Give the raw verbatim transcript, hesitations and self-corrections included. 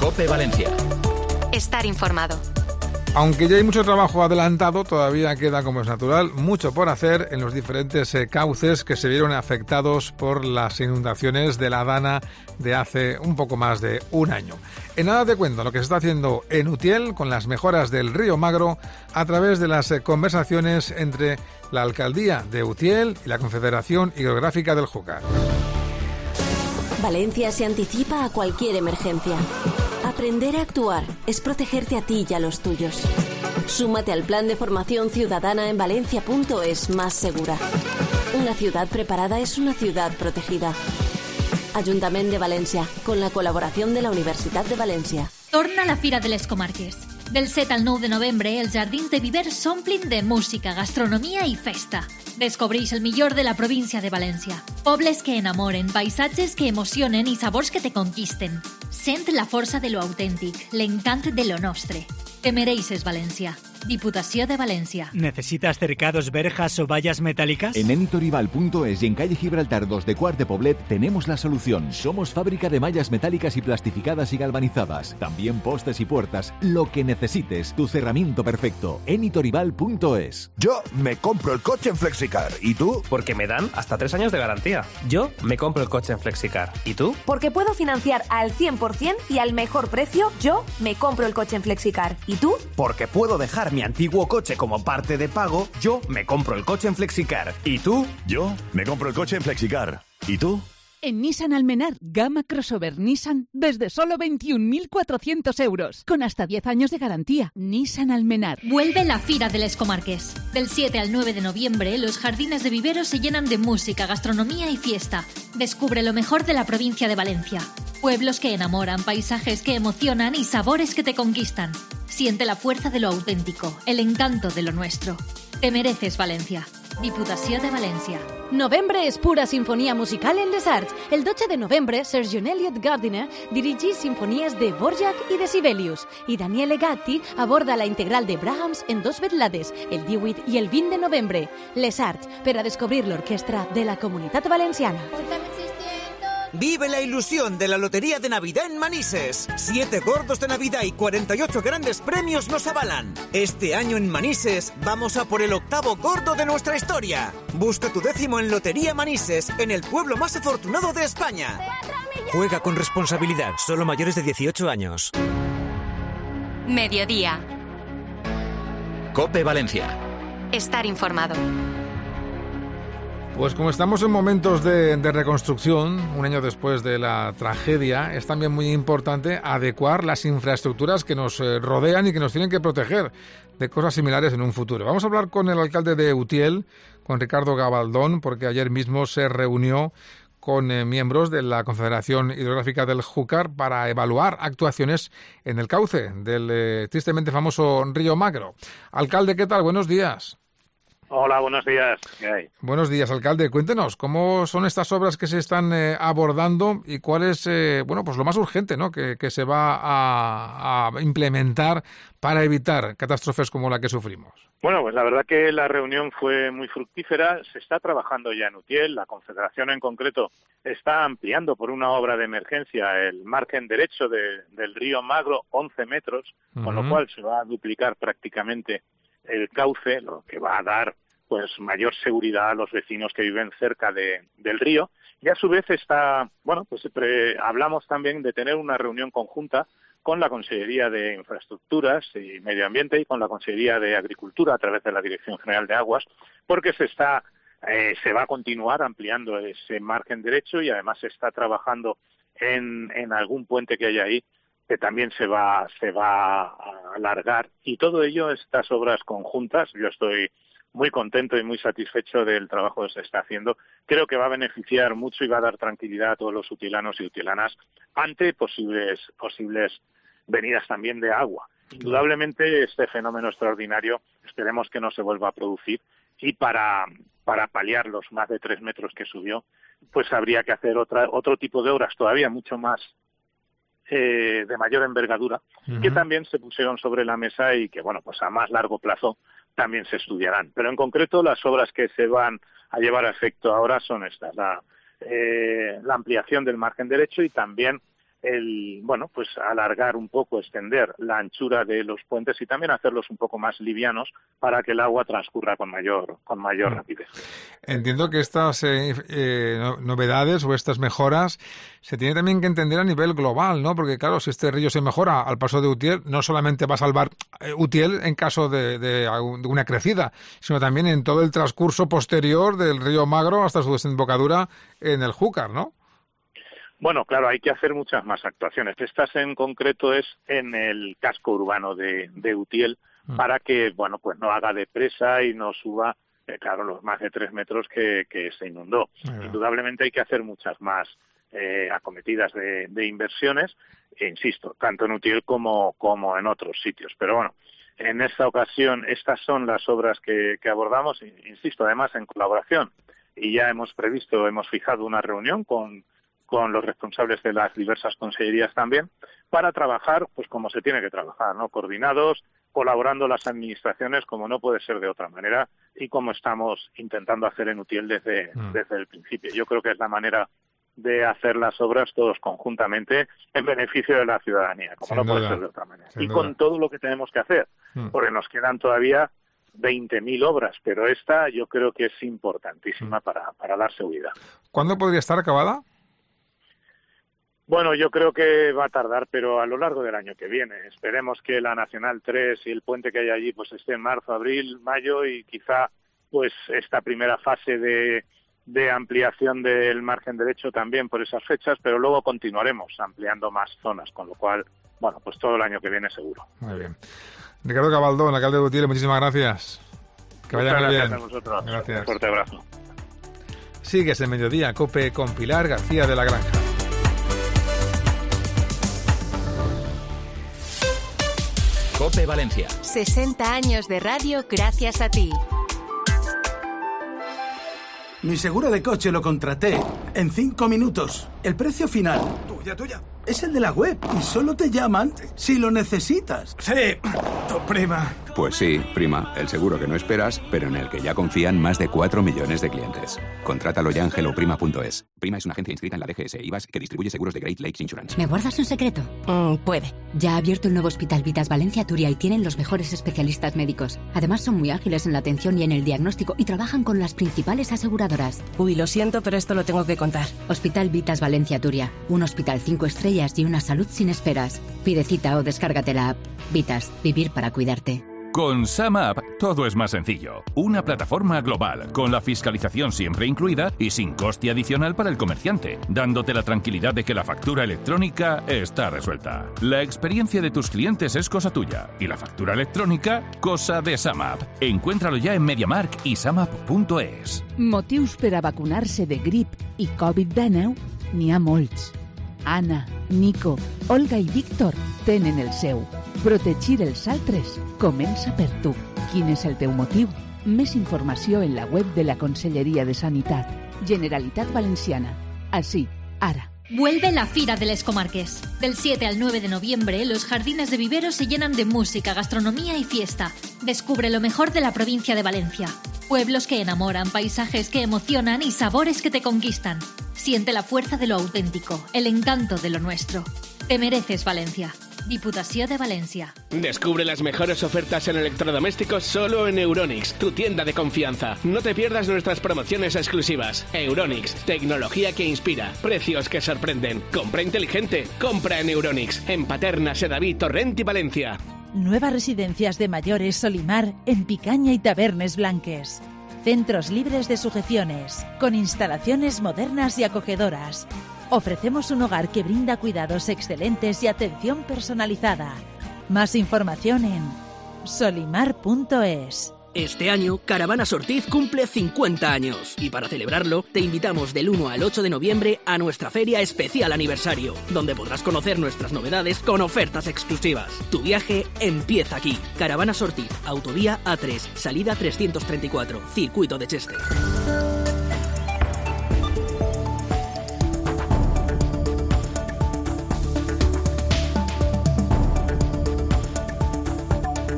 COPE Valencia. Estar informado. Aunque ya hay mucho trabajo adelantado, todavía queda, como es natural, mucho por hacer en los diferentes eh, cauces que se vieron afectados por las inundaciones de la Dana de hace un poco más de un año. En nada te cuento lo que se está haciendo en Utiel con las mejoras del río Magro a través de las eh, conversaciones entre la Alcaldía de Utiel y la Confederación Hidrográfica del Júcar. Valencia se anticipa a cualquier emergencia. Aprender a actuar es protegerte a ti y a los tuyos. Súmate al plan de formación ciudadana en valencia punto es más segura. Una ciudad preparada es una ciudad protegida. Ayuntamiento de València, con la col·laboració de la Universitat de València. Torna la Fira de les Comarques. Del set al nou de novembre, els jardins de Viver s'omplin de música, gastronomia i festa. Descobreix el millor de la província de València. Pobles que enamoren, paisatges que emocionen i sabors que te conquisten. Sent la força de lo autèntic, l'encant de lo nostre. Te mereixes València. Diputació de Valencia. ¿Necesitas cercados, verjas o vallas metálicas? En enitorival punto es y en calle Gibraltar dos de Quart de Poblet tenemos la solución. Somos fábrica de mallas metálicas y plastificadas y galvanizadas. También postes y puertas. Lo que necesites. Tu cerramiento perfecto. enitorival punto es. Yo me compro el coche en Flexicar. ¿Y tú? Porque me dan hasta tres años de garantía. Yo me compro el coche en Flexicar. ¿Y tú? Porque puedo financiar al cien por ciento y al mejor precio. Yo me compro el coche en Flexicar. ¿Y tú? Porque puedo dejar mi antiguo coche como parte de pago. Yo me compro el coche en Flexicar. ¿Y tú? Yo me compro el coche en Flexicar. ¿Y tú? En Nissan Almenar, gama crossover Nissan desde solo veintiún mil cuatrocientos euros, con hasta diez años de garantía. Nissan Almenar. Vuelve la Fira de les Comarques. Del siete al nueve de noviembre, los jardines de Vivero se llenan de música, gastronomía y fiesta. Descubre lo mejor de la provincia de Valencia. Pueblos que enamoran, paisajes que emocionan y sabores que te conquistan. Siente la fuerza de lo auténtico, el encanto de lo nuestro. Te mereces Valencia. Diputació de València. Novembre és pura sinfonia musical en les arts. El dotze de novembre, Sir John Eliot Gardiner dirigeix sinfonies de Dvořák i de Sibelius i Daniele Gatti aborda la integral de Brahms en dos vetlades, el divuit i el vint de novembre. Les arts, per a descobrir l'orquestra de la Comunitat Valenciana. Vive la ilusión de la Lotería de Navidad en Manises. Siete gordos de Navidad y cuarenta y ocho grandes premios nos avalan. Este año en Manises vamos a por el octavo gordo de nuestra historia. Busca tu décimo en Lotería Manises, en el pueblo más afortunado de España. Juega con responsabilidad, solo mayores de dieciocho años. Mediodía. COPE Valencia. Estar informado. Pues como estamos en momentos de, de reconstrucción, un año después de la tragedia, es también muy importante adecuar las infraestructuras que nos eh, rodean y que nos tienen que proteger de cosas similares en un futuro. Vamos a hablar con el alcalde de Utiel, con Ricardo Gabaldón, porque ayer mismo se reunió con eh, miembros de la Confederación Hidrográfica del Júcar para evaluar actuaciones en el cauce del eh, tristemente famoso río Magro. Alcalde, ¿qué tal? Buenos días. Hola, buenos días. ¿Qué hay? Buenos días, alcalde. Cuéntenos, ¿cómo son estas obras que se están eh, abordando y cuál es, eh, bueno, pues lo más urgente, ¿no?, que, que se va a, a implementar para evitar catástrofes como la que sufrimos? Bueno, pues la verdad que la reunión fue muy fructífera. Se está trabajando ya en Utiel. La Confederación en concreto está ampliando por una obra de emergencia el margen derecho de, del río Magro, once metros, uh-huh. con lo cual se va a duplicar prácticamente el cauce, lo que va a dar pues mayor seguridad a los vecinos que viven cerca de, del río. Y a su vez está, bueno, pues pre, hablamos también de tener una reunión conjunta con la Consejería de Infraestructuras y Medio Ambiente y con la Consejería de Agricultura a través de la Dirección General de Aguas, porque se está eh, se va a continuar ampliando ese margen derecho y además se está trabajando en, en algún puente que hay ahí que también se va se va a alargar, y todo ello, estas obras conjuntas, yo estoy muy contento y muy satisfecho del trabajo que se está haciendo. Creo que va a beneficiar mucho y va a dar tranquilidad a todos los utilanos y utilanas ante posibles posibles venidas también de agua. Indudablemente este fenómeno extraordinario esperemos que no se vuelva a producir, y para para paliar los más de tres metros que subió, pues habría que hacer otra otro tipo de obras todavía mucho más Eh, de mayor envergadura, uh-huh. que también se pusieron sobre la mesa y que, bueno, pues a más largo plazo también se estudiarán. Pero en concreto las obras que se van a llevar a efecto ahora son estas: la, eh, la ampliación del margen derecho y también el, bueno, pues alargar un poco, extender la anchura de los puentes y también hacerlos un poco más livianos para que el agua transcurra con mayor, con mayor rapidez. Entiendo que estas eh, eh, novedades o estas mejoras se tiene también que entender a nivel global, ¿no? Porque claro, si este río se mejora al paso de Utiel, no solamente va a salvar eh, Utiel en caso de, de, de una crecida, sino también en todo el transcurso posterior del río Magro hasta su desembocadura en el Júcar, ¿no? Bueno, claro, hay que hacer muchas más actuaciones. Estas en concreto es en el casco urbano de, de Utiel, mm. para que, bueno, pues no haga de presa y no suba, eh, claro, los más de tres metros que, que se inundó. Mm. Indudablemente hay que hacer muchas más eh, acometidas de, de inversiones, e insisto, tanto en Utiel como, como en otros sitios. Pero bueno, en esta ocasión estas son las obras que, que abordamos, insisto, además en colaboración. Y ya hemos previsto, hemos fijado una reunión con con los responsables de las diversas consellerías también, para trabajar pues como se tiene que trabajar, ¿no? Coordinados, colaborando las administraciones como no puede ser de otra manera y como estamos intentando hacer en Utiel desde, mm. desde el principio. Yo creo que es la manera de hacer las obras todos conjuntamente en beneficio de la ciudadanía, como Sin no duda. puede ser de otra manera. Sin y duda. con todo lo que tenemos que hacer, mm. porque nos quedan todavía veinte mil obras, pero esta yo creo que es importantísima mm. para, para dar seguridad. ¿Cuándo podría estar acabada? Bueno, yo creo que va a tardar, pero a lo largo del año que viene. Esperemos que la Nacional tres y el puente que hay allí pues esté en marzo, abril, mayo y quizá pues esta primera fase de, de ampliación del margen derecho también por esas fechas, pero luego continuaremos ampliando más zonas, con lo cual, bueno, pues todo el año que viene seguro. Muy bien. Ricardo Gabaldón, alcalde de Utiel, muchísimas gracias. Que vaya muy bien. Gracias a vosotros. Gracias. Un fuerte abrazo. Sigues en Mediodía COPE con Pilar García de la Granja. COPE Valencia. sesenta años de radio gracias a ti. Mi seguro de coche lo contraté en cinco minutos. El precio final. Tuya, tuya. Es el de la web y solo te llaman si lo necesitas. Sí, tu prima. Pues sí, prima. El seguro que no esperas, pero en el que ya confían más de cuatro millones de clientes. Contrátalo ya en hello prima punto es. Prima es una agencia inscrita en la D G S I V A S que distribuye seguros de Great Lakes Insurance. ¿Me guardas un secreto? Mm, puede. Ya ha abierto el nuevo Hospital Vitas Valencia Turia y tienen los mejores especialistas médicos. Además son muy ágiles en la atención y en el diagnóstico y trabajan con las principales aseguradoras. Uy, lo siento, pero esto lo tengo que contar. Hospital Vitas Valencia Turia. Un hospital cinco estrellas y una salud sin esperas. Pide cita o descárgate la app. Vitas, vivir para cuidarte. Con SumUp todo es más sencillo. Una plataforma global, con la fiscalización siempre incluida y sin coste adicional para el comerciante, dándote la tranquilidad de que la factura electrónica está resuelta. La experiencia de tus clientes es cosa tuya y la factura electrónica, cosa de SumUp. Encuéntralo ya en MediaMarkt y SumUp punto es. Motius per a vacunar-se de grip i covid dinou n'hi ha molts. Anna, Nico, Olga i Víctor tenen el seu. Protegir els altres comença per tu. Quin és el teu motiu? Més informació en la web de la Conselleria de Sanitat. Generalitat Valenciana. Así, ara. Vuelve la Fira de les Comarques. Del siete al nueve de noviembre, los jardines de Viveros se llenan de música, gastronomía y fiesta. Descubre lo mejor de la provincia de Valencia. Pueblos que enamoran, paisajes que emocionan y sabores que te conquistan. Siente la fuerza de lo auténtico, el encanto de lo nuestro. Te mereces Valencia. Diputación de Valencia. Descubre las mejores ofertas en electrodomésticos solo en Euronics, tu tienda de confianza. No te pierdas nuestras promociones exclusivas. Euronics, tecnología que inspira, precios que sorprenden. Compra inteligente, compra en Euronics, en Paterna, Sedaví, Torrent y Valencia. Nuevas residencias de mayores Solimar en Picaña y Tabernes Blanques. Centros libres de sujeciones, con instalaciones modernas y acogedoras. Ofrecemos un hogar que brinda cuidados excelentes y atención personalizada. Más información en solimar punto es. Este año, Caravanas Ortiz cumple cincuenta años y para celebrarlo te invitamos del uno al ocho de noviembre a nuestra Feria Especial Aniversario, donde podrás conocer nuestras novedades con ofertas exclusivas. Tu viaje empieza aquí. Caravanas Ortiz, Autovía A tres, salida trescientos treinta y cuatro, Circuito de Cheste.